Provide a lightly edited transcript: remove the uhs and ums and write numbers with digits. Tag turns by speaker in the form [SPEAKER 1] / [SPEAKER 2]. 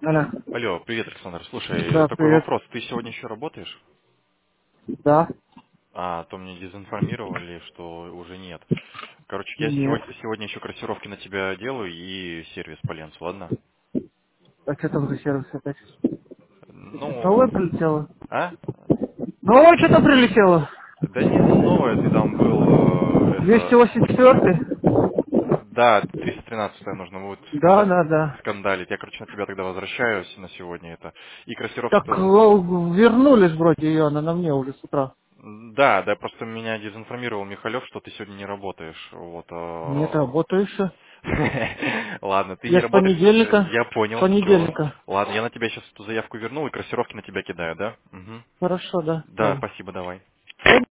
[SPEAKER 1] Алло.
[SPEAKER 2] Алло, привет, Александр. Слушай,
[SPEAKER 1] Да,
[SPEAKER 2] такой
[SPEAKER 1] привет.
[SPEAKER 2] вопрос. Ты сегодня еще работаешь?
[SPEAKER 1] Да.
[SPEAKER 2] А то мне дезинформировали, что уже нет. Короче, я
[SPEAKER 1] Нет.
[SPEAKER 2] сегодня еще корректировки на тебя делаю и сервис по Ленцу, ладно?
[SPEAKER 1] А что там за сервис опять? Новое
[SPEAKER 2] Ну,
[SPEAKER 1] прилетело?
[SPEAKER 2] а?
[SPEAKER 1] Новое что-то прилетело?
[SPEAKER 2] Да не новое, ты там был, это...
[SPEAKER 1] 284?
[SPEAKER 2] Да, 313 нужно будет
[SPEAKER 1] Да, да, да.
[SPEAKER 2] скандалить. Я, короче, на тебя тогда возвращаюсь на сегодня это. И
[SPEAKER 1] Так
[SPEAKER 2] корректировки-то...
[SPEAKER 1] вернулись вроде ее, она на мне уже с утра.
[SPEAKER 2] Да, да, просто меня дезинформировал Михалев, что ты сегодня не работаешь. Вот.
[SPEAKER 1] Нет, работаю еще.
[SPEAKER 2] Ладно, ты не
[SPEAKER 1] Я с
[SPEAKER 2] работаешь,
[SPEAKER 1] понедельника.
[SPEAKER 2] я
[SPEAKER 1] С
[SPEAKER 2] понял, все.
[SPEAKER 1] понедельника.
[SPEAKER 2] Ладно, я на тебя сейчас эту заявку вернул и кроссировки на тебя кидаю, да? Угу.
[SPEAKER 1] Хорошо, да.
[SPEAKER 2] Да,
[SPEAKER 1] Давай.
[SPEAKER 2] спасибо, давай.